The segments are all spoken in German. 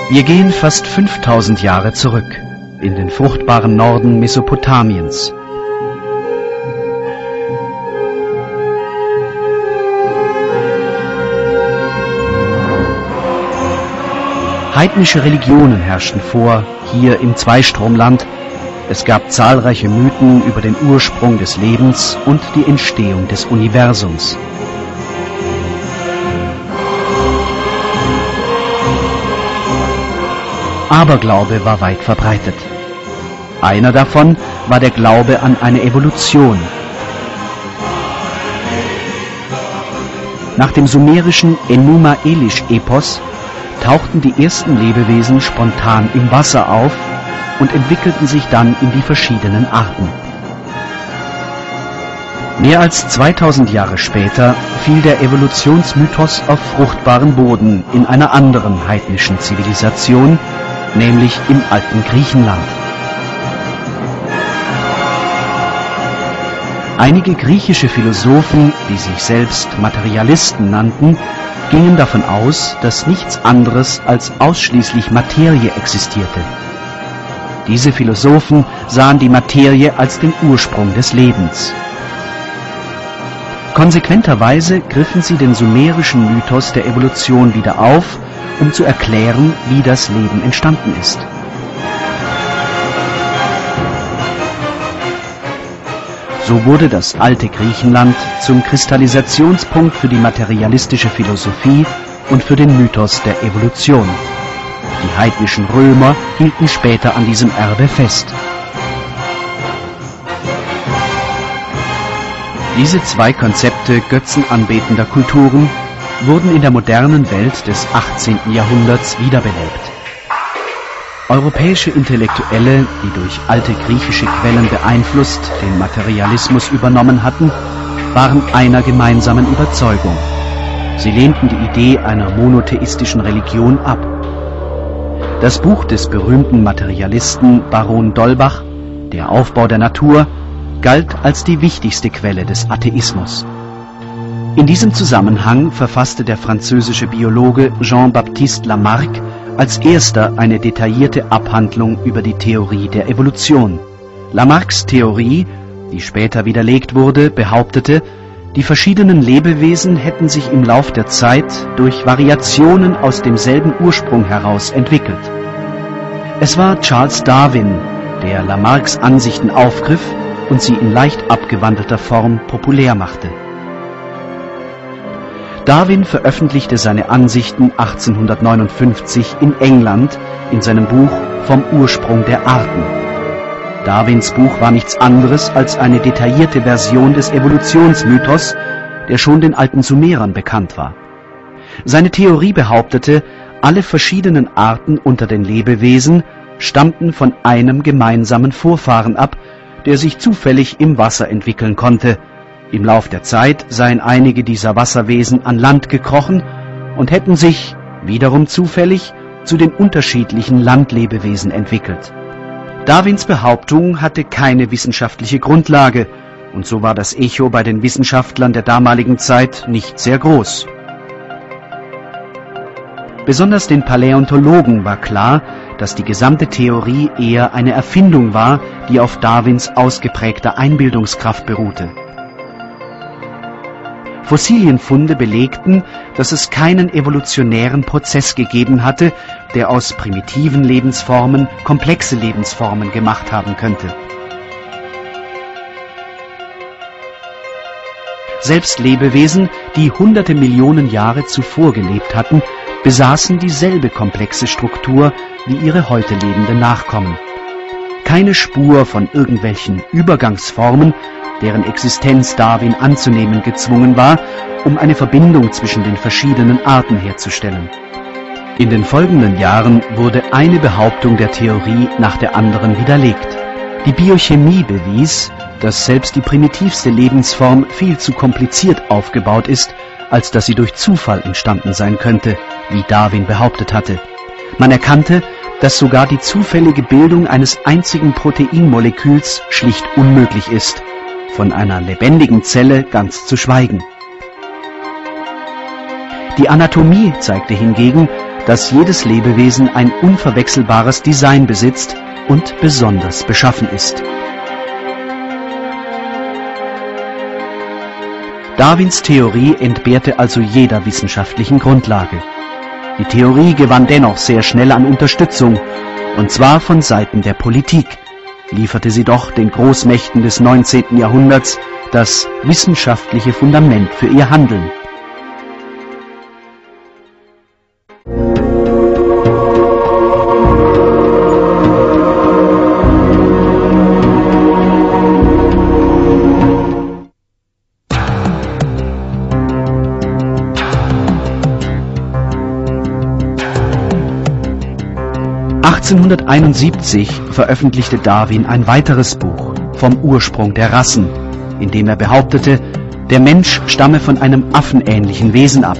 Wir gehen fast 5000 Jahre zurück, in den fruchtbaren Norden Mesopotamiens. Heidnische Religionen herrschten vor, hier im Zweistromland. Es gab zahlreiche Mythen über den Ursprung des Lebens und die Entstehung des Universums. Aberglaube war weit verbreitet. Einer davon war der Glaube an eine Evolution. Nach dem sumerischen Enuma-Elish-Epos tauchten die ersten Lebewesen spontan im Wasser auf und entwickelten sich dann in die verschiedenen Arten. Mehr als 2000 Jahre später fiel der Evolutionsmythos auf fruchtbaren Boden in einer anderen heidnischen Zivilisation, nämlich im alten Griechenland. Einige griechische Philosophen, die sich selbst Materialisten nannten, gingen davon aus, dass nichts anderes als ausschließlich Materie existierte. Diese Philosophen sahen die Materie als den Ursprung des Lebens. Konsequenterweise griffen sie den sumerischen Mythos der Evolution wieder auf, um zu erklären, wie das Leben entstanden ist. So wurde das alte Griechenland zum Kristallisationspunkt für die materialistische Philosophie und für den Mythos der Evolution. Die heidnischen Römer hielten später an diesem Erbe fest. Diese zwei Konzepte götzenanbetender Kulturen wurden in der modernen Welt des 18. Jahrhunderts wiederbelebt. Europäische Intellektuelle, die durch alte griechische Quellen beeinflusst den Materialismus übernommen hatten, waren einer gemeinsamen Überzeugung. Sie lehnten die Idee einer monotheistischen Religion ab. Das Buch des berühmten Materialisten Baron d'Holbach, Der Aufbau der Natur, galt als die wichtigste Quelle des Atheismus. In diesem Zusammenhang verfasste der französische Biologe Jean-Baptiste Lamarck als erster eine detaillierte Abhandlung über die Theorie der Evolution. Lamarcks Theorie, die später widerlegt wurde, behauptete, die verschiedenen Lebewesen hätten sich im Lauf der Zeit durch Variationen aus demselben Ursprung heraus entwickelt. Es war Charles Darwin, der Lamarcks Ansichten aufgriff und sie in leicht abgewandelter Form populär machte. Darwin veröffentlichte seine Ansichten 1859 in England in seinem Buch Vom Ursprung der Arten. Darwins Buch war nichts anderes als eine detaillierte Version des Evolutionsmythos, der schon den alten Sumerern bekannt war. Seine Theorie behauptete, alle verschiedenen Arten unter den Lebewesen stammten von einem gemeinsamen Vorfahren ab, der sich zufällig im Wasser entwickeln konnte. Im Lauf der Zeit seien einige dieser Wasserwesen an Land gekrochen und hätten sich, wiederum zufällig, zu den unterschiedlichen Landlebewesen entwickelt. Darwins Behauptung hatte keine wissenschaftliche Grundlage, und so war das Echo bei den Wissenschaftlern der damaligen Zeit nicht sehr groß. Besonders den Paläontologen war klar, dass die gesamte Theorie eher eine Erfindung war, die auf Darwins ausgeprägter Einbildungskraft beruhte. Fossilienfunde belegten, dass es keinen evolutionären Prozess gegeben hatte, der aus primitiven Lebensformen komplexe Lebensformen gemacht haben könnte. Selbst Lebewesen, die hunderte Millionen Jahre zuvor gelebt hatten, besaßen dieselbe komplexe Struktur wie ihre heute lebenden Nachkommen. Keine Spur von irgendwelchen Übergangsformen, deren Existenz Darwin anzunehmen gezwungen war, um eine Verbindung zwischen den verschiedenen Arten herzustellen. In den folgenden Jahren wurde eine Behauptung der Theorie nach der anderen widerlegt. Die Biochemie bewies, dass selbst die primitivste Lebensform viel zu kompliziert aufgebaut ist, als dass sie durch Zufall entstanden sein könnte, wie Darwin behauptet hatte. Man erkannte, dass sogar die zufällige Bildung eines einzigen Proteinmoleküls schlicht unmöglich ist, von einer lebendigen Zelle ganz zu schweigen. Die Anatomie zeigte hingegen, dass jedes Lebewesen ein unverwechselbares Design besitzt und besonders beschaffen ist. Darwins Theorie entbehrte also jeder wissenschaftlichen Grundlage. Die Theorie gewann dennoch sehr schnell an Unterstützung, und zwar von Seiten der Politik, lieferte sie doch den Großmächten des 19. Jahrhunderts das wissenschaftliche Fundament für ihr Handeln. (1871) veröffentlichte Darwin ein weiteres Buch vom Ursprung der Rassen, in dem er behauptete, der Mensch stamme von einem affenähnlichen Wesen ab.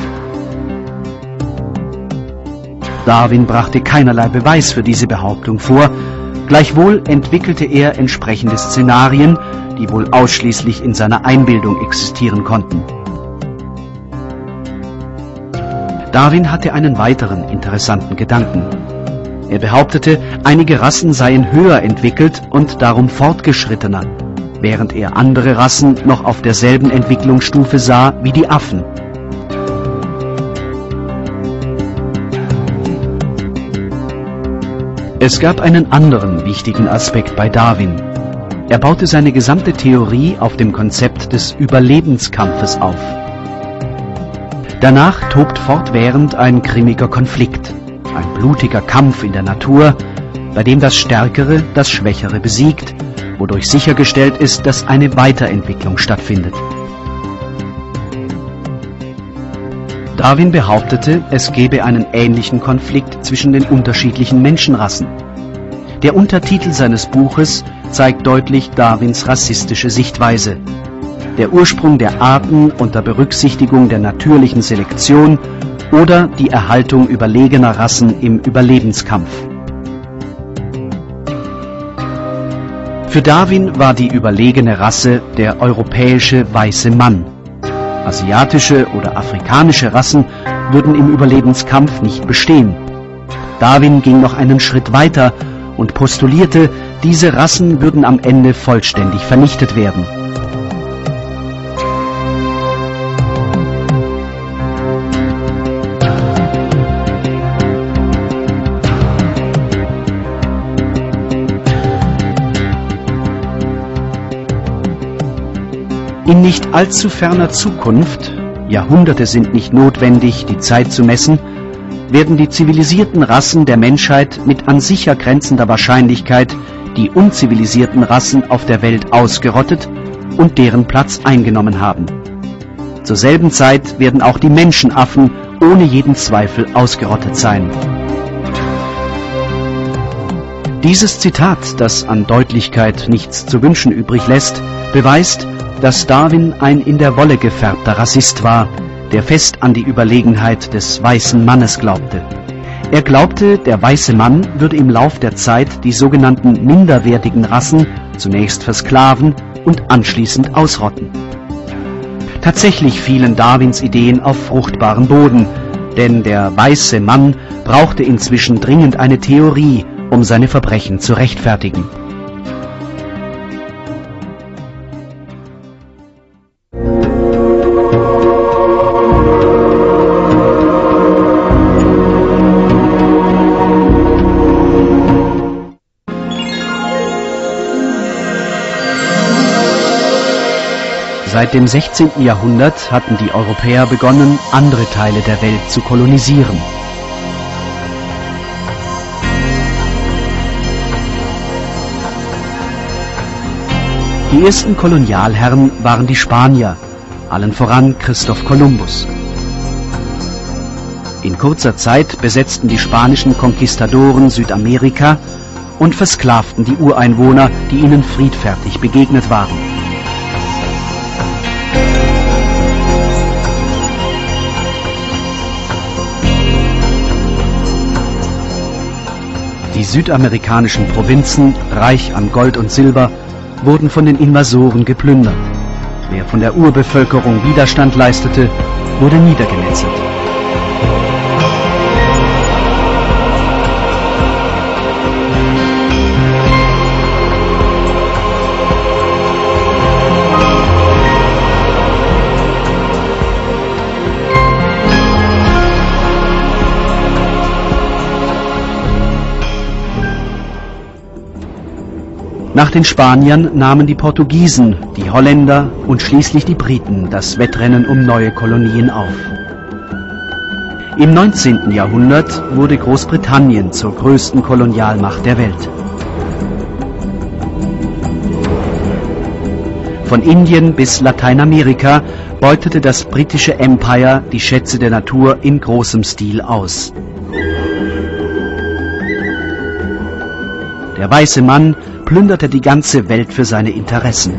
Darwin brachte keinerlei Beweis für diese Behauptung vor, gleichwohl entwickelte er entsprechende Szenarien, die wohl ausschließlich in seiner Einbildung existieren konnten. Darwin hatte einen weiteren interessanten Gedanken. Er behauptete, einige Rassen seien höher entwickelt und darum fortgeschrittener, während er andere Rassen noch auf derselben Entwicklungsstufe sah wie die Affen. Es gab einen anderen wichtigen Aspekt bei Darwin. Er baute seine gesamte Theorie auf dem Konzept des Überlebenskampfes auf. Danach tobt fortwährend ein grimmiger Konflikt. Ein blutiger Kampf in der Natur, bei dem das Stärkere das Schwächere besiegt, wodurch sichergestellt ist, dass eine Weiterentwicklung stattfindet. Darwin behauptete, es gebe einen ähnlichen Konflikt zwischen den unterschiedlichen Menschenrassen. Der Untertitel seines Buches zeigt deutlich Darwins rassistische Sichtweise. Der Ursprung der Arten unter Berücksichtigung der natürlichen Selektion oder die Erhaltung überlegener Rassen im Überlebenskampf. Für Darwin war die überlegene Rasse der europäische weiße Mann. Asiatische oder afrikanische Rassen würden im Überlebenskampf nicht bestehen. Darwin ging noch einen Schritt weiter und postulierte, diese Rassen würden am Ende vollständig vernichtet werden. In nicht allzu ferner Zukunft, Jahrhunderte sind nicht notwendig, die Zeit zu messen, werden die zivilisierten Rassen der Menschheit mit an sicher grenzender Wahrscheinlichkeit die unzivilisierten Rassen auf der Welt ausgerottet und deren Platz eingenommen haben. Zur selben Zeit werden auch die Menschenaffen ohne jeden Zweifel ausgerottet sein. Dieses Zitat, das an Deutlichkeit nichts zu wünschen übrig lässt, beweist, dass Darwin ein in der Wolle gefärbter Rassist war, der fest an die Überlegenheit des weißen Mannes glaubte. Er glaubte, der weiße Mann würde im Lauf der Zeit die sogenannten minderwertigen Rassen zunächst versklaven und anschließend ausrotten. Tatsächlich fielen Darwins Ideen auf fruchtbaren Boden, denn der weiße Mann brauchte inzwischen dringend eine Theorie, um seine Verbrechen zu rechtfertigen. Seit dem 16. Jahrhundert hatten die Europäer begonnen, andere Teile der Welt zu kolonisieren. Die ersten Kolonialherren waren die Spanier, allen voran Christoph Kolumbus. In kurzer Zeit besetzten die spanischen Konquistadoren Südamerika und versklavten die Ureinwohner, die ihnen friedfertig begegnet waren. Die südamerikanischen Provinzen, reich an Gold und Silber, wurden von den Invasoren geplündert. Wer von der Urbevölkerung Widerstand leistete, wurde niedergemetzelt. Nach den Spaniern nahmen die Portugiesen, die Holländer und schließlich die Briten das Wettrennen um neue Kolonien auf. Im 19. Jahrhundert wurde Großbritannien zur größten Kolonialmacht der Welt. Von Indien bis Lateinamerika beutete das britische Empire die Schätze der Natur in großem Stil aus. Der weiße Mann plünderte die ganze Welt für seine Interessen.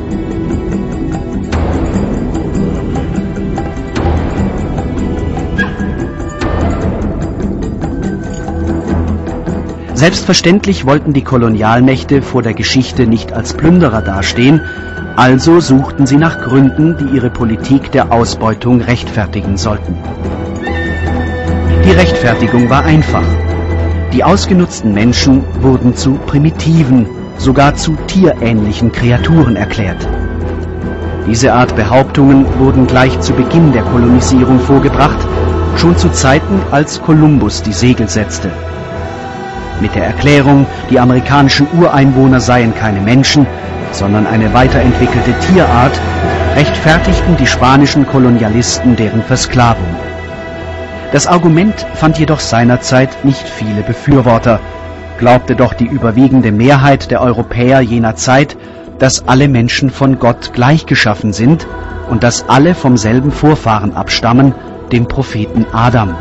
Selbstverständlich wollten die Kolonialmächte vor der Geschichte nicht als Plünderer dastehen, also suchten sie nach Gründen, die ihre Politik der Ausbeutung rechtfertigen sollten. Die Rechtfertigung war einfach. Die ausgenutzten Menschen wurden zu primitiven, sogar zu tierähnlichen Kreaturen erklärt. Diese Art Behauptungen wurden gleich zu Beginn der Kolonisierung vorgebracht, schon zu Zeiten, als Kolumbus die Segel setzte. Mit der Erklärung, die amerikanischen Ureinwohner seien keine Menschen, sondern eine weiterentwickelte Tierart, rechtfertigten die spanischen Kolonialisten deren Versklavung. Das Argument fand jedoch seinerzeit nicht viele Befürworter, glaubte doch die überwiegende Mehrheit der Europäer jener Zeit, dass alle Menschen von Gott gleich geschaffen sind und dass alle vom selben Vorfahren abstammen, dem Propheten Adam.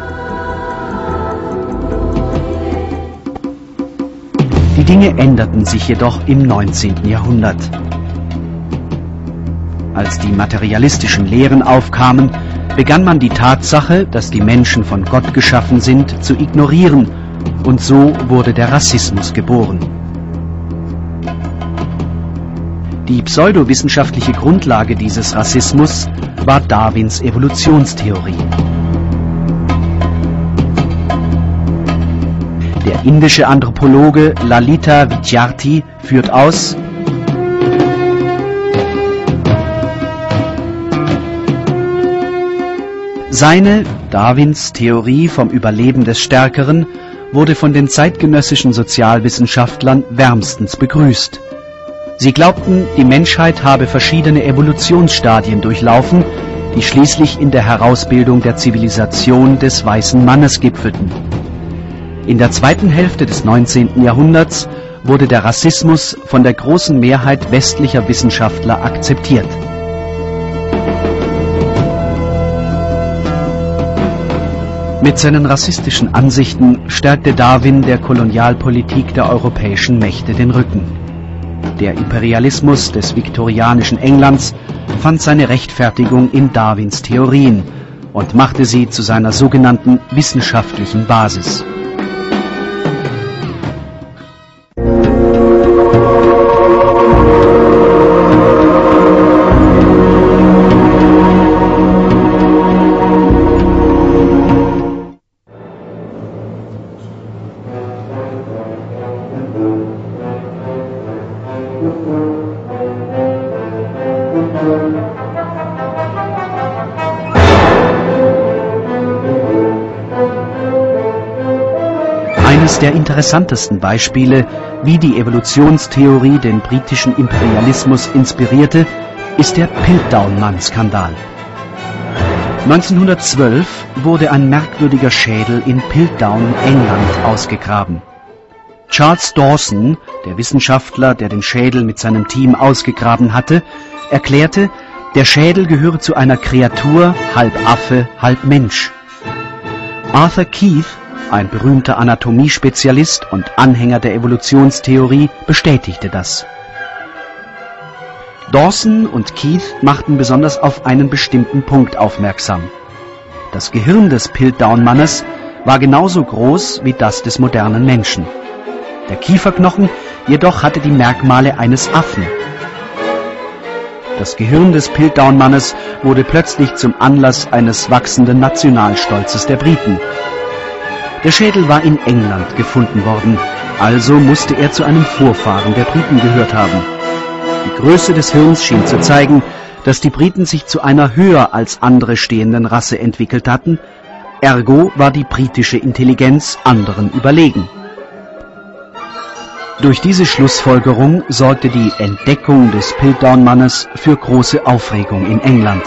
Die Dinge änderten sich jedoch im 19. Jahrhundert. Als die materialistischen Lehren aufkamen, begann man die Tatsache, dass die Menschen von Gott geschaffen sind, zu ignorieren, und so wurde der Rassismus geboren. Die pseudowissenschaftliche Grundlage dieses Rassismus war Darwins Evolutionstheorie. Der indische Anthropologe Lalita Vidyarthi führt aus: Seine, Darwins, Theorie vom Überleben des Stärkeren wurde von den zeitgenössischen Sozialwissenschaftlern wärmstens begrüßt. Sie glaubten, die Menschheit habe verschiedene Evolutionsstadien durchlaufen, die schließlich in der Herausbildung der Zivilisation des weißen Mannes gipfelten. In der zweiten Hälfte des 19. Jahrhunderts wurde der Rassismus von der großen Mehrheit westlicher Wissenschaftler akzeptiert. Mit seinen rassistischen Ansichten stärkte Darwin der Kolonialpolitik der europäischen Mächte den Rücken. Der Imperialismus des viktorianischen Englands fand seine Rechtfertigung in Darwins Theorien und machte sie zu seiner sogenannten wissenschaftlichen Basis. Eines der interessantesten Beispiele, wie die Evolutionstheorie den britischen Imperialismus inspirierte, ist der Piltdown-Mann-Skandal. 1912 wurde ein merkwürdiger Schädel in Piltdown, England, ausgegraben. Charles Dawson, der Wissenschaftler, der den Schädel mit seinem Team ausgegraben hatte, erklärte, der Schädel gehöre zu einer Kreatur, halb Affe, halb Mensch. Arthur Keith, ein berühmter Anatomiespezialist und Anhänger der Evolutionstheorie, bestätigte das. Dawson und Keith machten besonders auf einen bestimmten Punkt aufmerksam. Das Gehirn des Piltdown-Mannes war genauso groß wie das des modernen Menschen. Der Kieferknochen jedoch hatte die Merkmale eines Affen. Das Gehirn des Piltdown-Mannes wurde plötzlich zum Anlass eines wachsenden Nationalstolzes der Briten. Der Schädel war in England gefunden worden, also musste er zu einem Vorfahren der Briten gehört haben. Die Größe des Hirns schien zu zeigen, dass die Briten sich zu einer höher als andere stehenden Rasse entwickelt hatten, ergo war die britische Intelligenz anderen überlegen. Durch diese Schlussfolgerung sorgte die Entdeckung des Piltdown-Mannes für große Aufregung in England.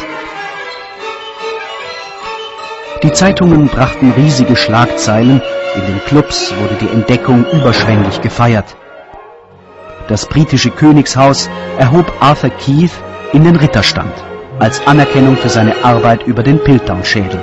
Die Zeitungen brachten riesige Schlagzeilen, in den Clubs wurde die Entdeckung überschwänglich gefeiert. Das britische Königshaus erhob Arthur Keith in den Ritterstand, als Anerkennung für seine Arbeit über den Piltdown-Schädel.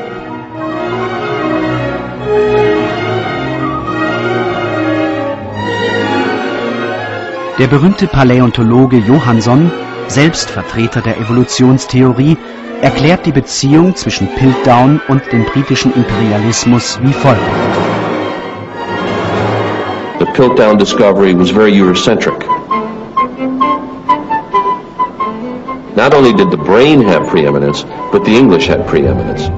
Der berühmte Paläontologe Johansson, selbst Vertreter der Evolutionstheorie, erklärt die Beziehung zwischen Piltdown und dem britischen Imperialismus wie folgt. The Piltdown discovery was very Eurocentric. Not only did the brain have preeminence, but the English had preeminence.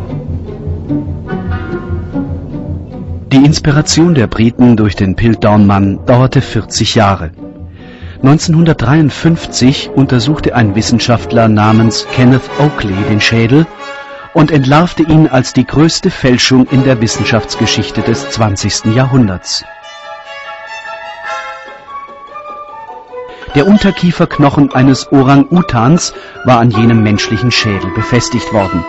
Die Inspiration der Briten durch den Piltdown-Mann dauerte 40 Jahre. 1953 untersuchte ein Wissenschaftler namens Kenneth Oakley den Schädel und entlarvte ihn als die größte Fälschung in der Wissenschaftsgeschichte des 20. Jahrhunderts. Der Unterkieferknochen eines Orang-Utans war an jenem menschlichen Schädel befestigt worden.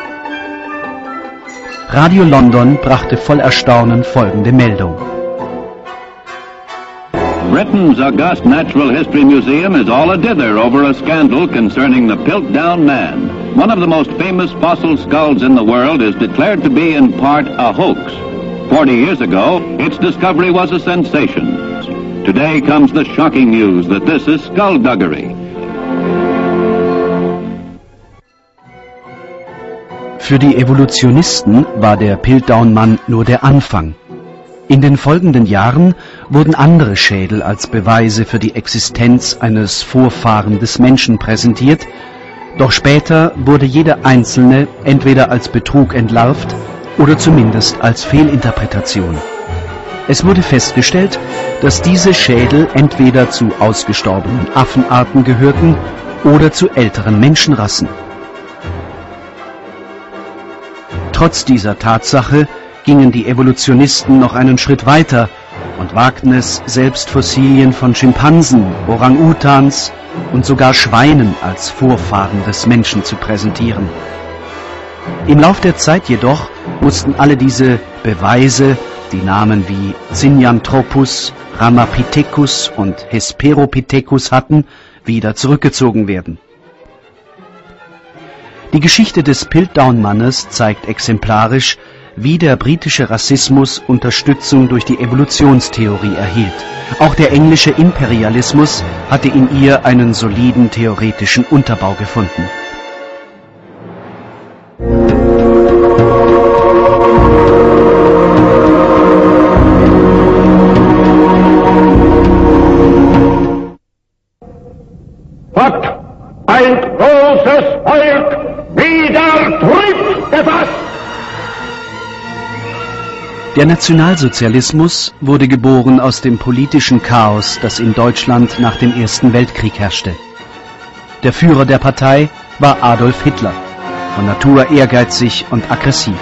Radio London brachte voll Erstaunen folgende Meldung. Britain's august Natural History Museum is all a-dither over a scandal concerning the Piltdown Man. One of the most famous fossil skulls in the world is declared to be in part a hoax. 40 years ago, its discovery was a sensation. Today comes the shocking news that this is skullduggery. Für die Evolutionisten war der Piltdown-Mann nur der Anfang. In den folgenden Jahren wurden andere Schädel als Beweise für die Existenz eines Vorfahren des Menschen präsentiert, doch später wurde jeder einzelne entweder als Betrug entlarvt oder zumindest als Fehlinterpretation. Es wurde festgestellt, dass diese Schädel entweder zu ausgestorbenen Affenarten gehörten oder zu älteren Menschenrassen. Trotz dieser Tatsache gingen die Evolutionisten noch einen Schritt weiter und wagten es, selbst Fossilien von Schimpansen, Orang-Utans und sogar Schweinen als Vorfahren des Menschen zu präsentieren. Im Lauf der Zeit jedoch mussten alle diese Beweise, die Namen wie Zinjanthropus, Ramapithecus und Hesperopithecus hatten, wieder zurückgezogen werden. Die Geschichte des Piltdown-Mannes zeigt exemplarisch, wie der britische Rassismus Unterstützung durch die Evolutionstheorie erhielt. Auch der englische Imperialismus hatte in ihr einen soliden theoretischen Unterbau gefunden. Gott, ein großes Volk, wieder Trieb gefasst! Der Nationalsozialismus wurde geboren aus dem politischen Chaos, das in Deutschland nach dem Ersten Weltkrieg herrschte. Der Führer der Partei war Adolf Hitler, von Natur ehrgeizig und aggressiv.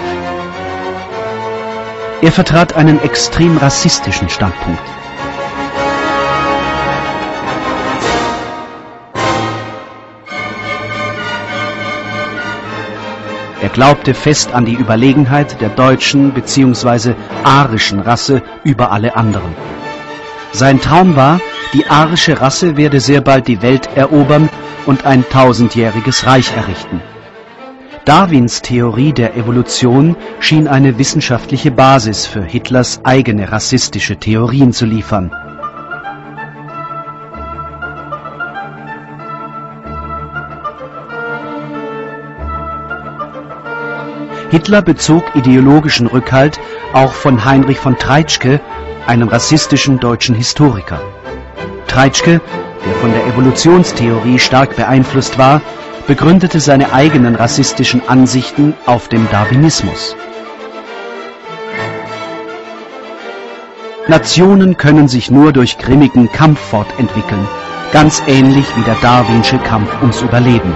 Er vertrat einen extrem rassistischen Standpunkt. Er glaubte fest an die Überlegenheit der deutschen bzw. arischen Rasse über alle anderen. Sein Traum war, die arische Rasse werde sehr bald die Welt erobern und ein 1000-jähriges Reich errichten. Darwins Theorie der Evolution schien eine wissenschaftliche Basis für Hitlers eigene rassistische Theorien zu liefern. Hitler bezog ideologischen Rückhalt auch von Heinrich von Treitschke, einem rassistischen deutschen Historiker. Treitschke, der von der Evolutionstheorie stark beeinflusst war, begründete seine eigenen rassistischen Ansichten auf dem Darwinismus. Nationen können sich nur durch grimmigen Kampf fortentwickeln, ganz ähnlich wie der darwinsche Kampf ums Überleben.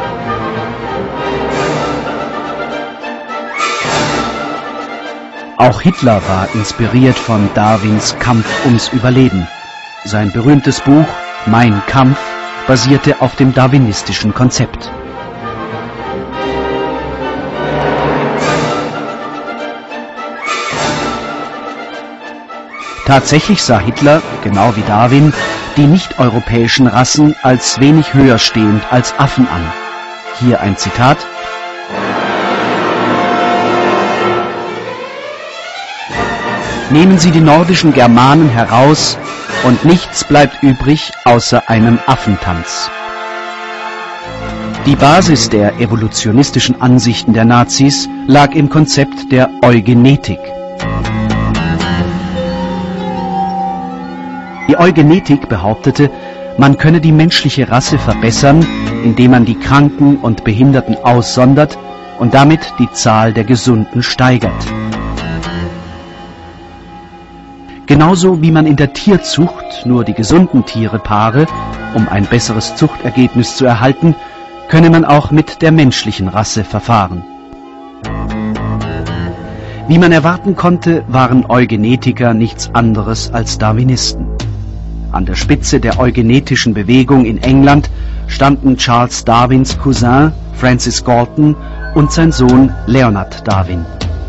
Auch Hitler war inspiriert von Darwins Kampf ums Überleben. sein berühmtes Buch Mein Kampf basierte auf dem darwinistischen Konzept. Tatsächlich sah Hitler, genau wie Darwin, die nicht-europäischen Rassen als wenig höher stehend als Affen an. Hier ein Zitat: Nehmen Sie die nordischen Germanen heraus und nichts bleibt übrig außer einem Affentanz. Die Basis der evolutionistischen Ansichten der Nazis lag im Konzept der Eugenetik. Die Eugenetik behauptete, man könne die menschliche Rasse verbessern, indem man die Kranken und Behinderten aussondert und damit die Zahl der Gesunden steigert. Genauso wie man in der Tierzucht nur die gesunden Tiere paare, um ein besseres Zuchtergebnis zu erhalten, könne man auch mit der menschlichen Rasse verfahren. Wie man erwarten konnte, waren Eugenetiker nichts anderes als Darwinisten. An der Spitze der eugenetischen Bewegung in England standen Charles Darwins Cousin Francis Galton und sein Sohn Leonard Darwin.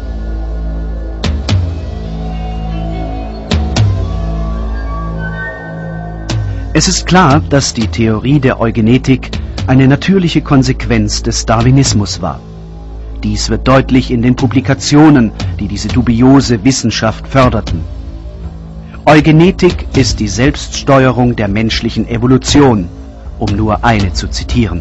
Es ist klar, dass die Theorie der Eugenetik eine natürliche Konsequenz des Darwinismus war. Dies wird deutlich in den Publikationen, die diese dubiose Wissenschaft förderten. Eugenetik ist die Selbststeuerung der menschlichen Evolution, um nur eine zu zitieren.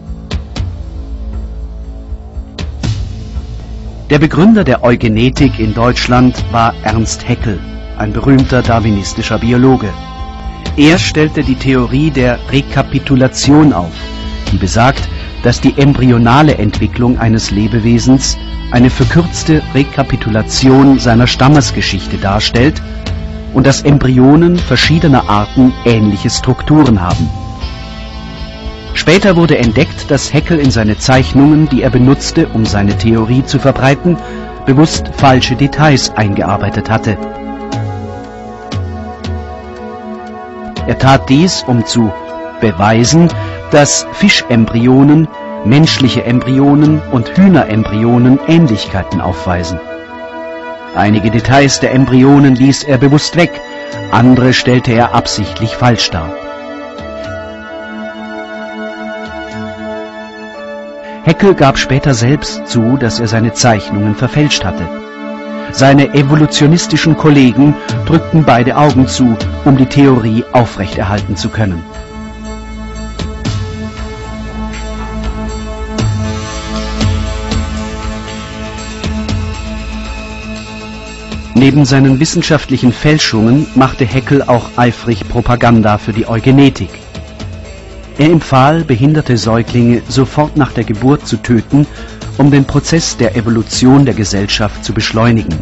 Der Begründer der Eugenetik in Deutschland war Ernst Haeckel, ein berühmter darwinistischer Biologe. Er stellte die Theorie der Rekapitulation auf, die besagt, dass die embryonale Entwicklung eines Lebewesens eine verkürzte Rekapitulation seiner Stammesgeschichte darstellt und dass Embryonen verschiedener Arten ähnliche Strukturen haben. Später wurde entdeckt, dass Haeckel in seine Zeichnungen, die er benutzte, um seine Theorie zu verbreiten, bewusst falsche Details eingearbeitet hatte. Er tat dies, um zu beweisen, dass Fischembryonen, menschliche Embryonen und Hühnerembryonen Ähnlichkeiten aufweisen. Einige Details der Embryonen ließ er bewusst weg, andere stellte er absichtlich falsch dar. Haeckel gab später selbst zu, dass er seine Zeichnungen verfälscht hatte. Seine evolutionistischen Kollegen drückten beide Augen zu, um die Theorie aufrechterhalten zu können. Neben seinen wissenschaftlichen Fälschungen machte Haeckel auch eifrig Propaganda für die Eugenetik. Er empfahl, behinderte Säuglinge sofort nach der Geburt zu töten, um den Prozess der Evolution der Gesellschaft zu beschleunigen.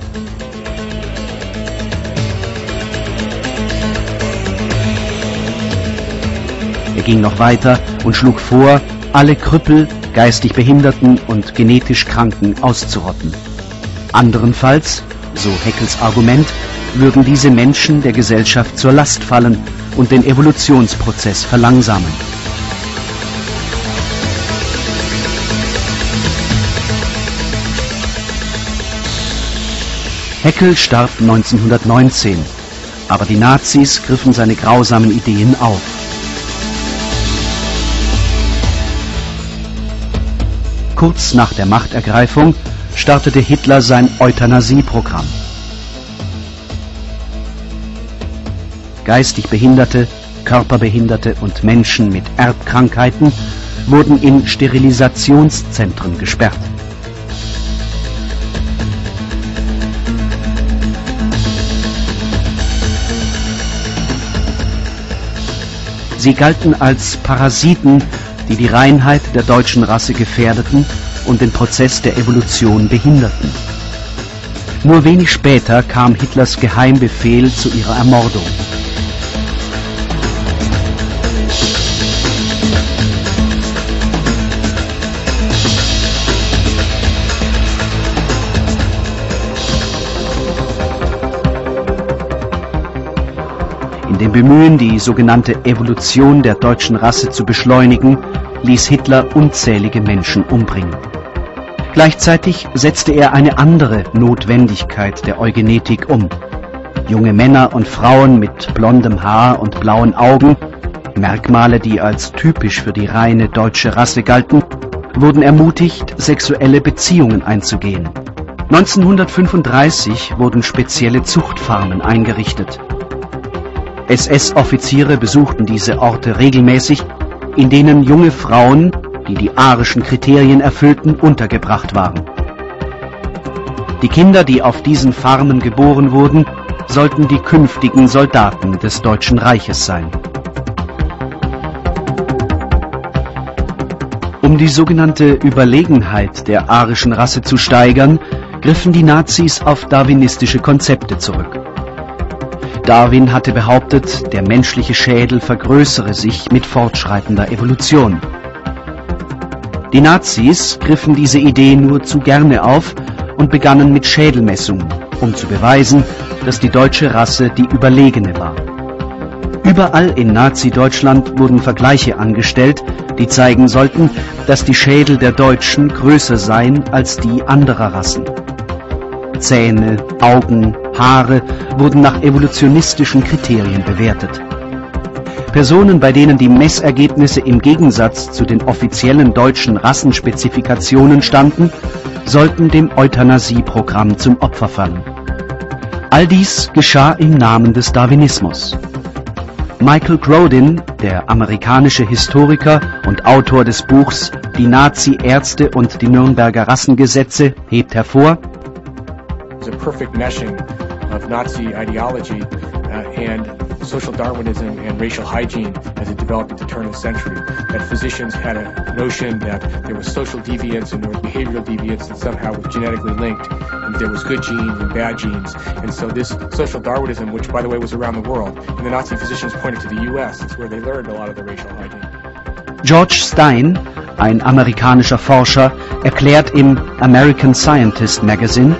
Er ging noch weiter und schlug vor, alle Krüppel, geistig Behinderten und genetisch Kranken auszurotten. Anderenfalls, so Haeckels Argument, würden diese Menschen der Gesellschaft zur Last fallen und den Evolutionsprozess verlangsamen. Haeckel starb 1919, aber die Nazis griffen seine grausamen Ideen auf. Kurz nach der Machtergreifung startete Hitler sein Euthanasieprogramm. Geistig Behinderte, Körperbehinderte und Menschen mit Erbkrankheiten wurden in Sterilisationszentren gesperrt. Sie galten als Parasiten, die die Reinheit der deutschen Rasse gefährdeten und den Prozess der Evolution behinderten. Nur wenig später kam Hitlers Geheimbefehl zu ihrer Ermordung. In dem seinem Bemühen, die sogenannte Evolution der deutschen Rasse zu beschleunigen, ließ Hitler unzählige Menschen umbringen. Gleichzeitig setzte er eine andere Notwendigkeit der Eugenetik um. Junge Männer und Frauen mit blondem Haar und blauen Augen, Merkmale, die als typisch für die reine deutsche Rasse galten, wurden ermutigt, sexuelle Beziehungen einzugehen. 1935 wurden spezielle Zuchtfarmen eingerichtet. SS-Offiziere besuchten diese Orte regelmäßig, in denen junge Frauen, die die arischen Kriterien erfüllten, untergebracht waren. Die Kinder, die auf diesen Farmen geboren wurden, sollten die künftigen Soldaten des Deutschen Reiches sein. Um die sogenannte Überlegenheit der arischen Rasse zu steigern, griffen die Nazis auf darwinistische Konzepte zurück. Darwin hatte behauptet, der menschliche Schädel vergrößere sich mit fortschreitender Evolution. Die Nazis griffen diese Idee nur zu gerne auf und begannen mit Schädelmessungen, um zu beweisen, dass die deutsche Rasse die überlegene war. Überall in Nazi-Deutschland wurden Vergleiche angestellt, die zeigen sollten, dass die Schädel der Deutschen größer seien als die anderer Rassen. Zähne, Augen, Haare wurden nach evolutionistischen Kriterien bewertet. Personen, bei denen die Messergebnisse im Gegensatz zu den offiziellen deutschen Rassenspezifikationen standen, sollten dem Euthanasie-Programm zum Opfer fallen. All dies geschah im Namen des Darwinismus. Michael Grodin, der amerikanische Historiker und Autor des Buchs Die Nazi-Ärzte und die Nürnberger Rassengesetze, hebt hervor: a perfect meshing of Nazi ideology and social Darwinism and racial hygiene as it developed at the turn of the century. That physicians had a notion that there was social deviance and there was behavioral deviance that somehow was genetically linked, and there was good genes and bad genes. And so this social Darwinism, which by the way was around the world, and the Nazi physicians pointed to the US, that's where they learned a lot of the racial hygiene. George Stein, ein amerikanischer Forscher, erklärt im American Scientist Magazine: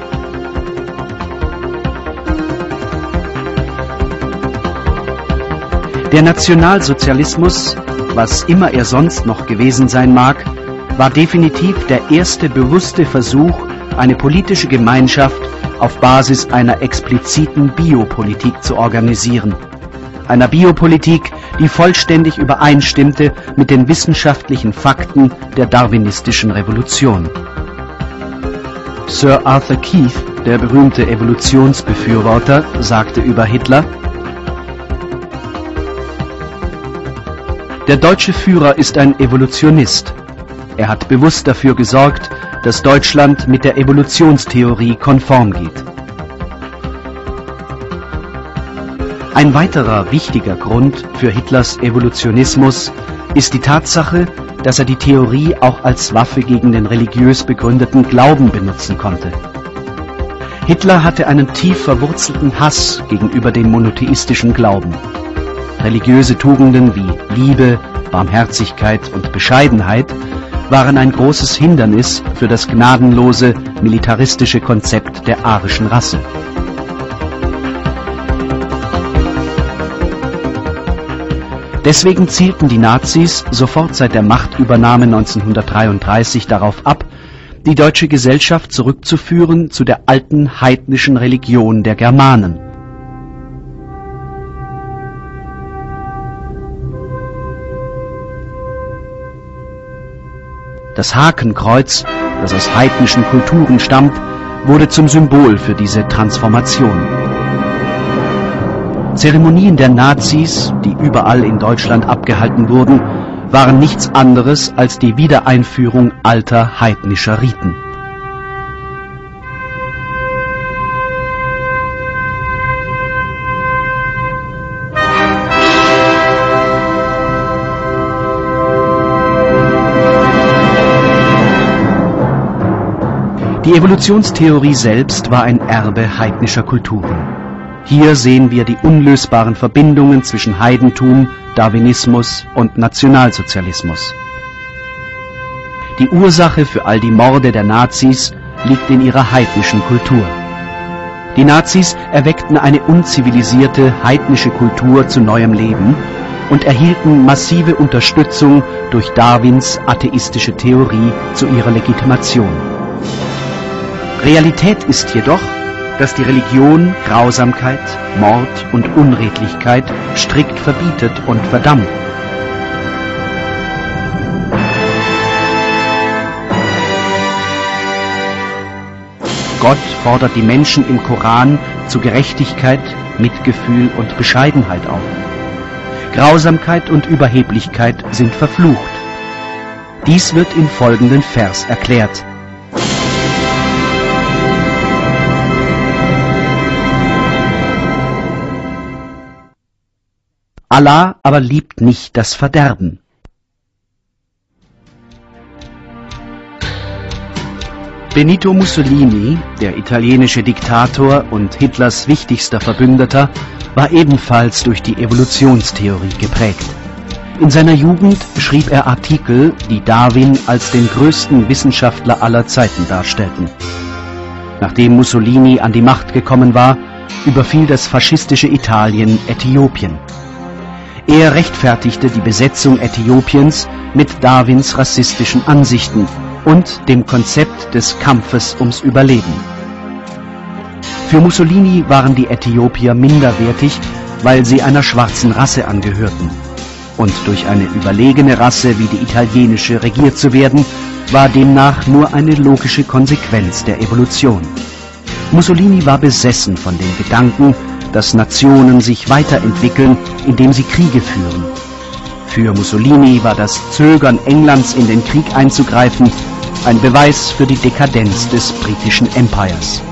Der Nationalsozialismus, was immer er sonst noch gewesen sein mag, war definitiv der erste bewusste Versuch, eine politische Gemeinschaft auf Basis einer expliziten Biopolitik zu organisieren. Einer Biopolitik, die vollständig übereinstimmte mit den wissenschaftlichen Fakten der darwinistischen Revolution. Sir Arthur Keith, der berühmte Evolutionsbefürworter, sagte über Hitler: Der deutsche Führer ist ein Evolutionist. Er hat bewusst dafür gesorgt, dass Deutschland mit der Evolutionstheorie konform geht. Ein weiterer wichtiger Grund für Hitlers Evolutionismus ist die Tatsache, dass er die Theorie auch als Waffe gegen den religiös begründeten Glauben benutzen konnte. Hitler hatte einen tief verwurzelten Hass gegenüber dem monotheistischen Glauben. Religiöse Tugenden wie Liebe, Barmherzigkeit und Bescheidenheit waren ein großes Hindernis für das gnadenlose, militaristische Konzept der arischen Rasse. Deswegen zielten die Nazis sofort seit der Machtübernahme 1933 darauf ab, die deutsche Gesellschaft zurückzuführen zu der alten heidnischen Religion der Germanen. Das Hakenkreuz, das aus heidnischen Kulturen stammt, wurde zum Symbol für diese Transformation. Zeremonien der Nazis, die überall in Deutschland abgehalten wurden, waren nichts anderes als die Wiedereinführung alter heidnischer Riten. Die Evolutionstheorie selbst war ein Erbe heidnischer Kulturen. Hier sehen wir die unlösbaren Verbindungen zwischen Heidentum, Darwinismus und Nationalsozialismus. Die Ursache für all die Morde der Nazis liegt in ihrer heidnischen Kultur. Die Nazis erweckten eine unzivilisierte, heidnische Kultur zu neuem Leben und erhielten massive Unterstützung durch Darwins atheistische Theorie zu ihrer Legitimation. Realität ist jedoch, dass die Religion Grausamkeit, Mord und Unredlichkeit strikt verbietet und verdammt. Gott fordert die Menschen im Koran zu Gerechtigkeit, Mitgefühl und Bescheidenheit auf. Grausamkeit und Überheblichkeit sind verflucht. Dies wird im folgenden Vers erklärt. Allah aber liebt nicht das Verderben. Benito Mussolini, der italienische Diktator und Hitlers wichtigster Verbündeter, war ebenfalls durch die Evolutionstheorie geprägt. In seiner Jugend schrieb er Artikel, die Darwin als den größten Wissenschaftler aller Zeiten darstellten. Nachdem Mussolini an die Macht gekommen war, überfiel das faschistische Italien Äthiopien. Er rechtfertigte die Besetzung Äthiopiens mit Darwins rassistischen Ansichten und dem Konzept des Kampfes ums Überleben. Für Mussolini waren die Äthiopier minderwertig, weil sie einer schwarzen Rasse angehörten. Und durch eine überlegene Rasse wie die italienische regiert zu werden, war demnach nur eine logische Konsequenz der Evolution. Mussolini war besessen von dem Gedanken, dass Nationen sich weiterentwickeln, indem sie Kriege führen. Für Mussolini war das Zögern Englands in den Krieg einzugreifen ein Beweis für die Dekadenz des britischen Empires.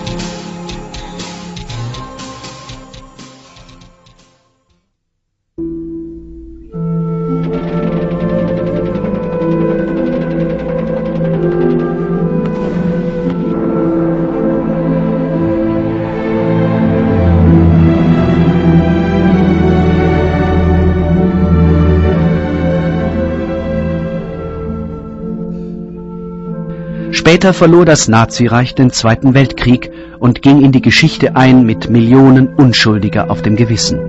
Später verlor das Nazireich den Zweiten Weltkrieg und ging in die Geschichte ein mit Millionen Unschuldiger auf dem Gewissen.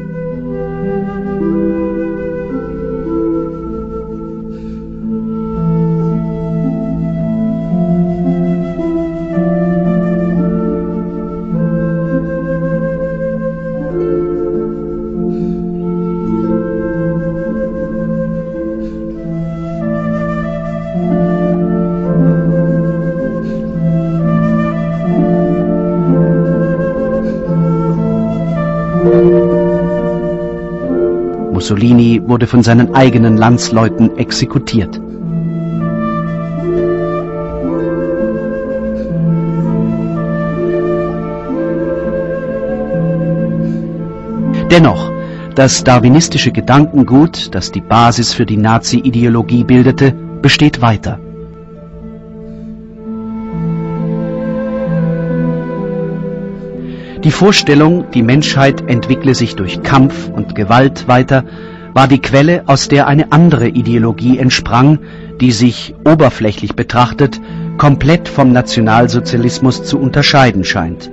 Mussolini wurde von seinen eigenen Landsleuten exekutiert. Dennoch, das darwinistische Gedankengut, das die Basis für die Nazi-Ideologie bildete, besteht weiter. Die Vorstellung, die Menschheit entwickle sich durch Kampf und Gewalt weiter, war die Quelle, aus der eine andere Ideologie entsprang, die sich, oberflächlich betrachtet, komplett vom Nationalsozialismus zu unterscheiden scheint.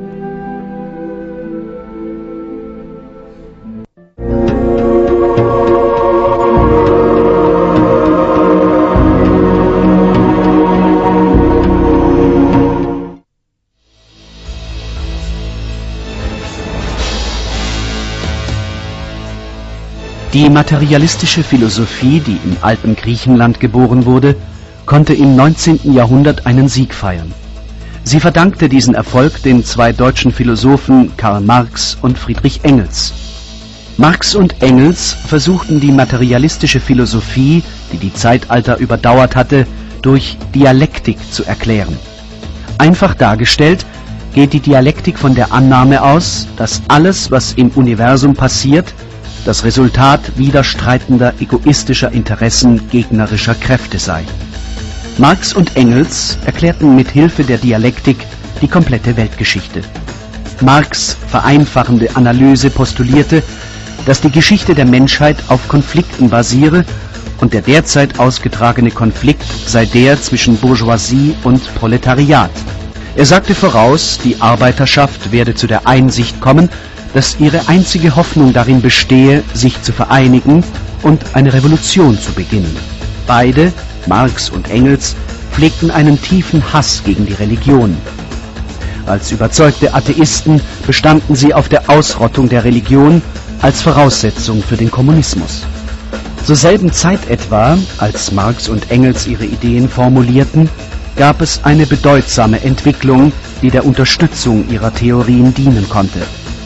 Die materialistische Philosophie, die im alten Griechenland geboren wurde, konnte im 19. Jahrhundert einen Sieg feiern. Sie verdankte diesen Erfolg den zwei deutschen Philosophen Karl Marx und Friedrich Engels. Marx und Engels versuchten die materialistische Philosophie, die die Zeitalter überdauert hatte, durch Dialektik zu erklären. Einfach dargestellt geht die Dialektik von der Annahme aus, dass alles, was im Universum passiert, das Resultat widerstreitender egoistischer Interessen gegnerischer Kräfte sei. Marx und Engels erklärten mit Hilfe der Dialektik die komplette Weltgeschichte. Marx' vereinfachende Analyse postulierte, dass die Geschichte der Menschheit auf Konflikten basiere und der derzeit ausgetragene Konflikt sei der zwischen Bourgeoisie und Proletariat. Er sagte voraus, die Arbeiterschaft werde zu der Einsicht kommen, dass ihre einzige Hoffnung darin bestehe, sich zu vereinigen und eine Revolution zu beginnen. Beide, Marx und Engels, pflegten einen tiefen Hass gegen die Religion. Als überzeugte Atheisten bestanden sie auf der Ausrottung der Religion als Voraussetzung für den Kommunismus. Zur selben Zeit etwa, als Marx und Engels ihre Ideen formulierten, gab es eine bedeutsame Entwicklung, die der Unterstützung ihrer Theorien dienen konnte.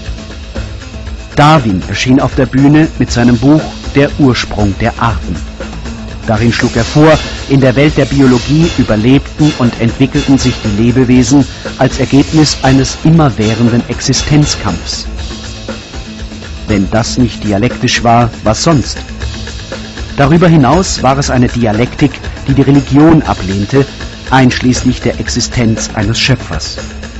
Darwin erschien auf der Bühne mit seinem Buch »Der Ursprung der Arten«. Darin schlug er vor, in der Welt der Biologie überlebten und entwickelten sich die Lebewesen als Ergebnis eines immerwährenden Existenzkampfs. Wenn das nicht dialektisch war, was sonst? Darüber hinaus war es eine Dialektik, die die Religion ablehnte, einschließlich der Existenz eines Schöpfers.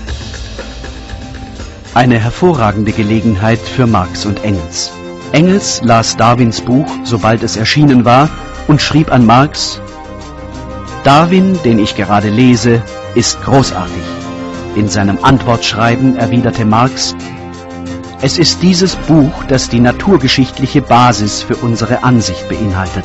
Eine hervorragende Gelegenheit für Marx und Engels. Engels las Darwins Buch, sobald es erschienen war, und schrieb an Marx: »Darwin, den ich gerade lese, ist großartig.« In seinem Antwortschreiben erwiderte Marx: »Es ist dieses Buch, das die naturgeschichtliche Basis für unsere Ansicht beinhaltet.«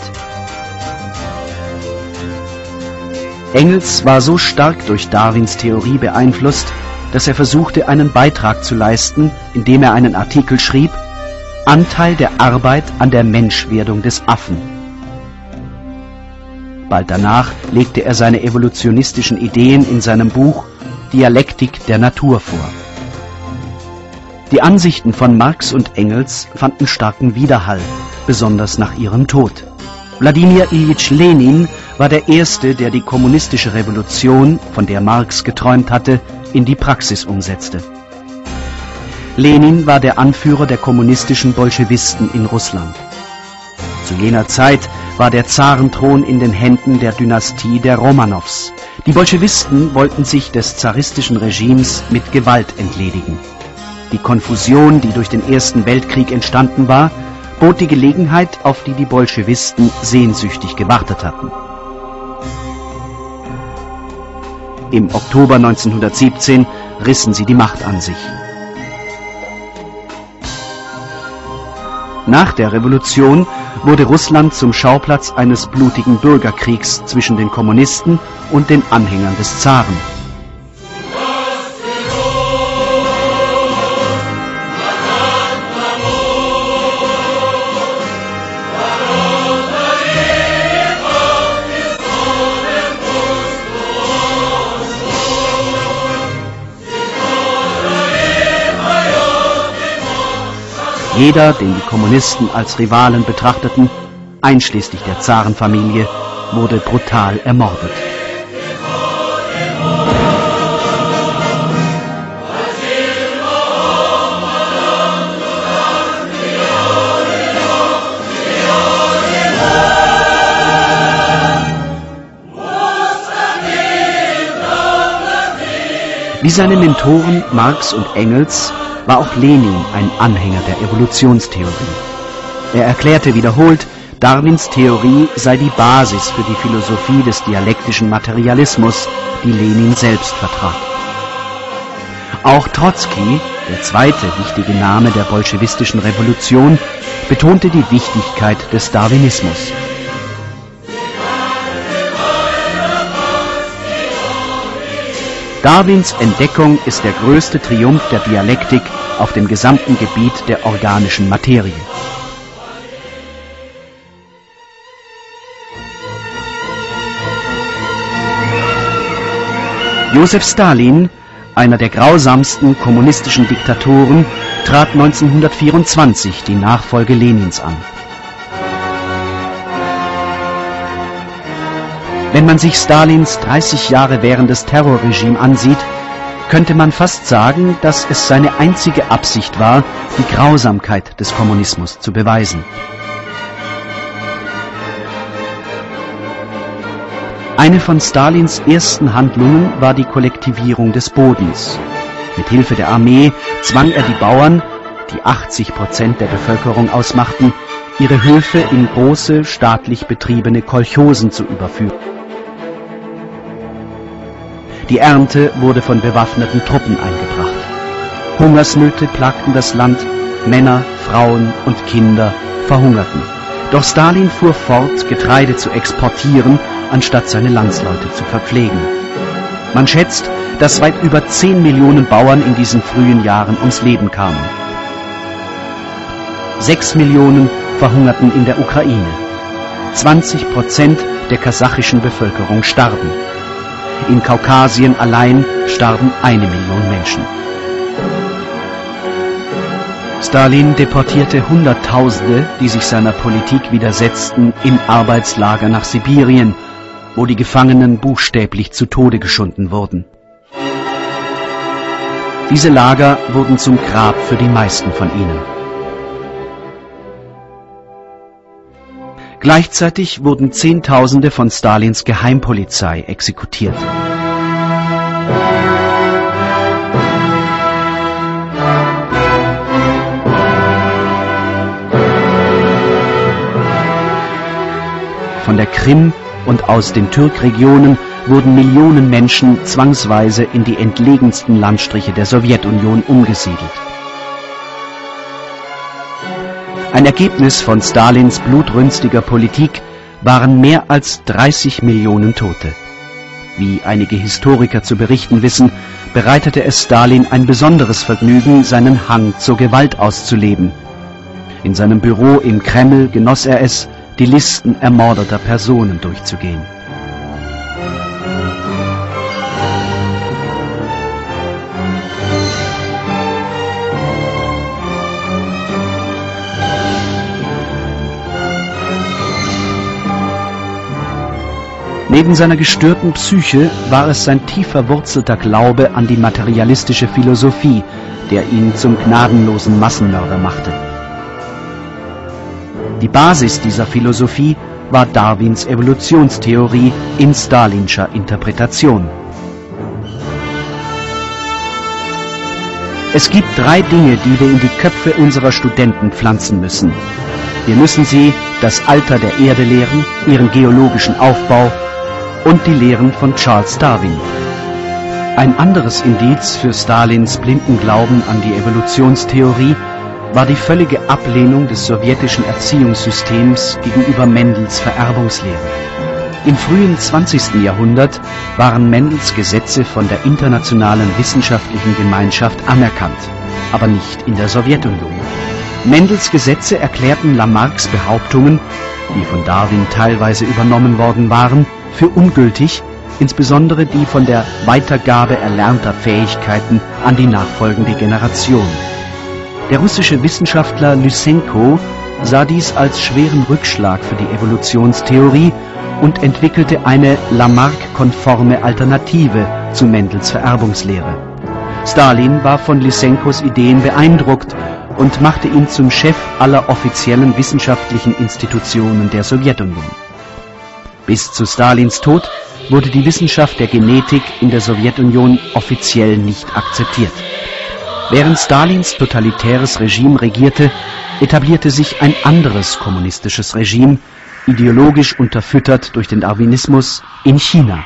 Engels war so stark durch Darwins Theorie beeinflusst, dass er versuchte, einen Beitrag zu leisten, indem er einen Artikel schrieb: »Anteil der Arbeit an der Menschwerdung des Affen«. Bald danach legte er seine evolutionistischen Ideen in seinem Buch »Dialektik der Natur« vor. Die Ansichten von Marx und Engels fanden starken Widerhall, besonders nach ihrem Tod. Wladimir Iljitsch Lenin war der Erste, der die kommunistische Revolution, von der Marx geträumt hatte, in die Praxis umsetzte. Lenin war der Anführer der kommunistischen Bolschewisten in Russland. Zu jener Zeit war der Zarenthron in den Händen der Dynastie der Romanows. Die Bolschewisten wollten sich des zaristischen Regimes mit Gewalt entledigen. Die Konfusion, die durch den Ersten Weltkrieg entstanden war, bot die Gelegenheit, auf die die Bolschewisten sehnsüchtig gewartet hatten. Im Oktober 1917 rissen sie die Macht an sich. Nach der Revolution wurde Russland zum Schauplatz eines blutigen Bürgerkriegs zwischen den Kommunisten und den Anhängern des Zaren. Jeder, den die Kommunisten als Rivalen betrachteten, einschließlich der Zarenfamilie, wurde brutal ermordet. Wie seine Mentoren Marx und Engels war auch Lenin ein Anhänger der Evolutionstheorie. Er erklärte wiederholt, Darwins Theorie sei die Basis für die Philosophie des dialektischen Materialismus, die Lenin selbst vertrat. Auch Trotzki, der zweite wichtige Name der bolschewistischen Revolution, betonte die Wichtigkeit des Darwinismus. Darwins Entdeckung ist der größte Triumph der Dialektik auf dem gesamten Gebiet der organischen Materie. Josef Stalin, einer der grausamsten kommunistischen Diktatoren, trat 1924 die Nachfolge Lenins an. Wenn man sich Stalins 30 Jahre währendes Terrorregime ansieht, könnte man fast sagen, dass es seine einzige Absicht war, die Grausamkeit des Kommunismus zu beweisen. Eine von Stalins ersten Handlungen war die Kollektivierung des Bodens. Mit Hilfe der Armee zwang er die Bauern, die 80% der Bevölkerung ausmachten, ihre Höfe in große, staatlich betriebene Kolchosen zu überführen. Die Ernte wurde von bewaffneten Truppen eingebracht. Hungersnöte plagten das Land, Männer, Frauen und Kinder verhungerten. Doch Stalin fuhr fort, Getreide zu exportieren, anstatt seine Landsleute zu verpflegen. Man schätzt, dass weit über 10 Millionen Bauern in diesen frühen Jahren ums Leben kamen. 6 Millionen verhungerten in der Ukraine. 20% der kasachischen Bevölkerung starben. In Kaukasien allein starben 1 Million Menschen. Stalin deportierte Hunderttausende, die sich seiner Politik widersetzten, in Arbeitslager nach Sibirien, wo die Gefangenen buchstäblich zu Tode geschunden wurden. Diese Lager wurden zum Grab für die meisten von ihnen. Gleichzeitig wurden Zehntausende von Stalins Geheimpolizei exekutiert. Von der Krim und aus den Türkregionen wurden Millionen Menschen zwangsweise in die entlegensten Landstriche der Sowjetunion umgesiedelt. Ein Ergebnis von Stalins blutrünstiger Politik waren mehr als 30 Millionen Tote. Wie einige Historiker zu berichten wissen, bereitete es Stalin ein besonderes Vergnügen, seinen Hang zur Gewalt auszuleben. In seinem Büro im Kreml genoss er es, die Listen ermordeter Personen durchzugehen. Neben seiner gestörten Psyche war es sein tief verwurzelter Glaube an die materialistische Philosophie, der ihn zum gnadenlosen Massenmörder machte. Die Basis dieser Philosophie war Darwins Evolutionstheorie in stalinscher Interpretation. Es gibt 3 Dinge, die wir in die Köpfe unserer Studenten pflanzen müssen. Wir müssen sie das Alter der Erde lehren, ihren geologischen Aufbau und die Lehren von Charles Darwin. Ein anderes Indiz für Stalins blinden Glauben an die Evolutionstheorie war die völlige Ablehnung des sowjetischen Erziehungssystems gegenüber Mendels Vererbungslehre. Im frühen 20. Jahrhundert waren Mendels Gesetze von der internationalen wissenschaftlichen Gemeinschaft anerkannt, aber nicht in der Sowjetunion. Mendels Gesetze erklärten Lamarcks Behauptungen, die von Darwin teilweise übernommen worden waren, für ungültig, insbesondere die von der Weitergabe erlernter Fähigkeiten an die nachfolgende Generation. Der russische Wissenschaftler Lysenko sah dies als schweren Rückschlag für die Evolutionstheorie und entwickelte eine Lamarck-konforme Alternative zu Mendels Vererbungslehre. Stalin war von Lysenkos Ideen beeindruckt und machte ihn zum Chef aller offiziellen wissenschaftlichen Institutionen der Sowjetunion. Bis zu Stalins Tod wurde die Wissenschaft der Genetik in der Sowjetunion offiziell nicht akzeptiert. Während Stalins totalitäres Regime regierte, etablierte sich ein anderes kommunistisches Regime, ideologisch unterfüttert durch den Darwinismus, in China.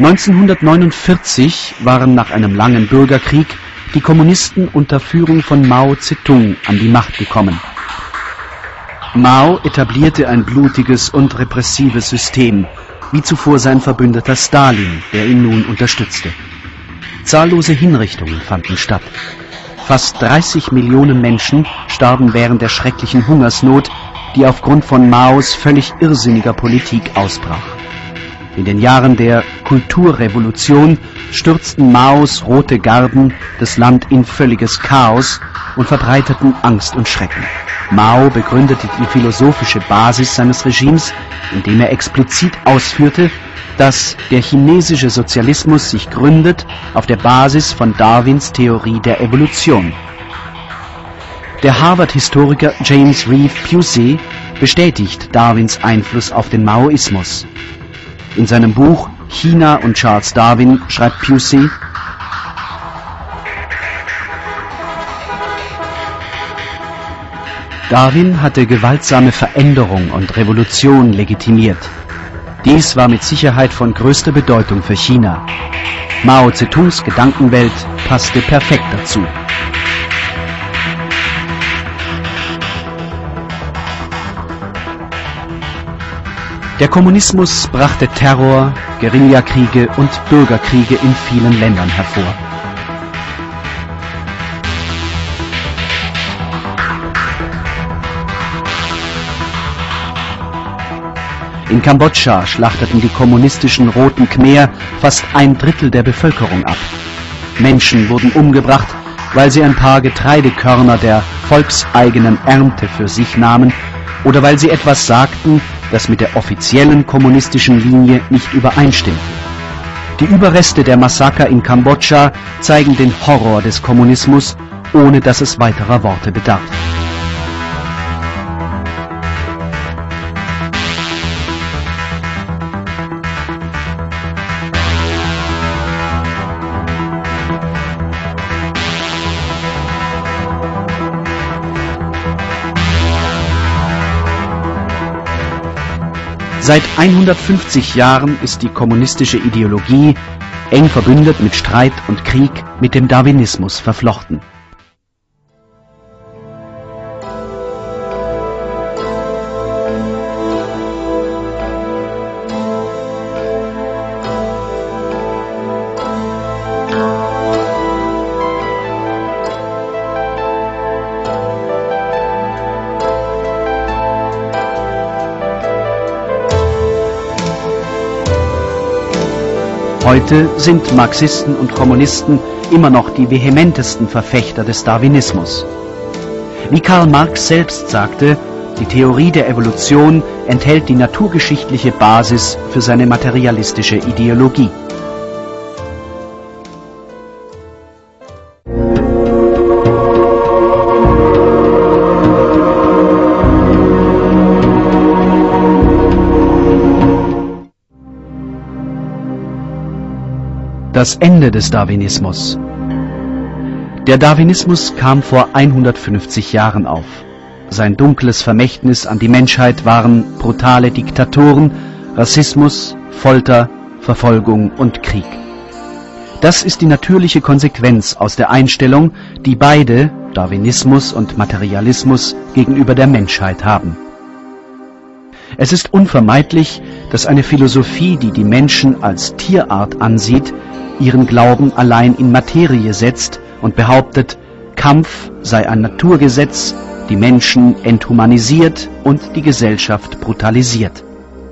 1949 waren nach einem langen Bürgerkrieg die Kommunisten unter Führung von Mao Zedong an die Macht gekommen. Mao etablierte ein blutiges und repressives System, wie zuvor sein Verbündeter Stalin, der ihn nun unterstützte. Zahllose Hinrichtungen fanden statt. Fast 30 Millionen Menschen starben während der schrecklichen Hungersnot, die aufgrund von Maos völlig irrsinniger Politik ausbrach. In den Jahren der Kulturrevolution stürzten Maos rote Garden das Land in völliges Chaos und verbreiteten Angst und Schrecken. Mao begründete die philosophische Basis seines Regimes, indem er explizit ausführte, dass der chinesische Sozialismus sich gründet auf der Basis von Darwins Theorie der Evolution. Der Harvard-Historiker James Reeve Pusey bestätigt Darwins Einfluss auf den Maoismus. In seinem Buch China und Charles Darwin schreibt Pusey: Darwin hatte gewaltsame Veränderung und Revolution legitimiert. Dies war mit Sicherheit von größter Bedeutung für China. Mao Zedongs Gedankenwelt passte perfekt dazu. Der Kommunismus brachte Terror, Guerillakriege und Bürgerkriege in vielen Ländern hervor. In Kambodscha schlachteten die kommunistischen Roten Khmer fast 1/3 der Bevölkerung ab. Menschen wurden umgebracht, weil sie ein paar Getreidekörner der volkseigenen Ernte für sich nahmen oder weil sie etwas sagten, das mit der offiziellen kommunistischen Linie nicht übereinstimmte. Die Überreste der Massaker in Kambodscha zeigen den Horror des Kommunismus, ohne dass es weiterer Worte bedarf. Seit 150 Jahren ist die kommunistische Ideologie, eng verbündet mit Streit und Krieg, mit dem Darwinismus verflochten. Heute sind Marxisten und Kommunisten immer noch die vehementesten Verfechter des Darwinismus. Wie Karl Marx selbst sagte, die Theorie der Evolution enthält die naturgeschichtliche Basis für seine materialistische Ideologie. Das Ende des Darwinismus. Der Darwinismus kam vor 150 Jahren auf. Sein dunkles Vermächtnis an die Menschheit waren brutale Diktatoren, Rassismus, Folter, Verfolgung und Krieg. Das ist die natürliche Konsequenz aus der Einstellung, die beide, Darwinismus und Materialismus, gegenüber der Menschheit haben. Es ist unvermeidlich, dass eine Philosophie, die die Menschen als Tierart ansieht, ihren Glauben allein in Materie setzt und behauptet, Kampf sei ein Naturgesetz, die Menschen enthumanisiert und die Gesellschaft brutalisiert.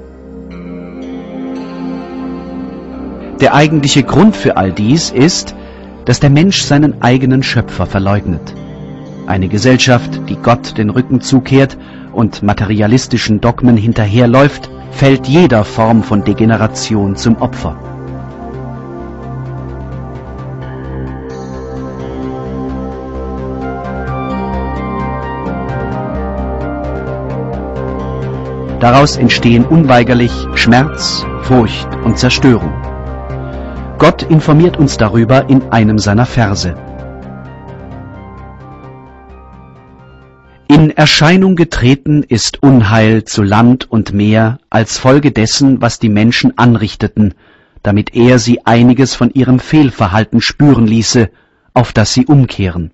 Der eigentliche Grund für all dies ist, dass der Mensch seinen eigenen Schöpfer verleugnet. Eine Gesellschaft, die Gott den Rücken zukehrt und materialistischen Dogmen hinterherläuft, fällt jeder Form von Degeneration zum Opfer. Daraus entstehen unweigerlich Schmerz, Furcht und Zerstörung. Gott informiert uns darüber in einem seiner Verse. In Erscheinung getreten ist Unheil zu Land und Meer als Folge dessen, was die Menschen anrichteten, damit er sie einiges von ihrem Fehlverhalten spüren ließe, auf das sie umkehren.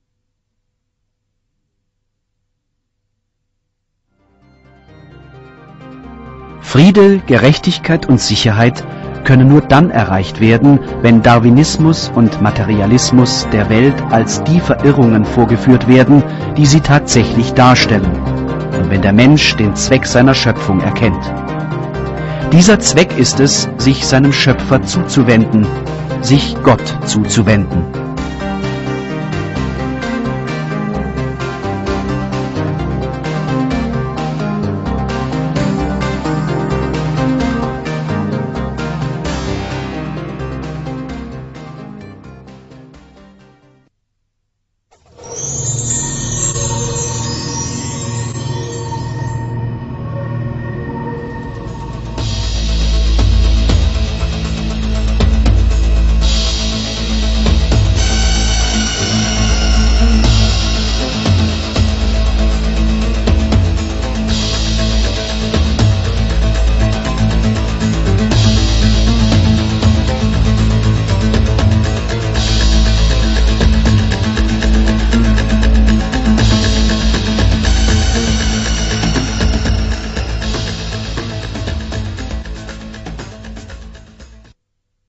Friede, Gerechtigkeit und Sicherheit können nur dann erreicht werden, wenn Darwinismus und Materialismus der Welt als die Verirrungen vorgeführt werden, die sie tatsächlich darstellen, und wenn der Mensch den Zweck seiner Schöpfung erkennt. Dieser Zweck ist es, sich seinem Schöpfer zuzuwenden, sich Gott zuzuwenden.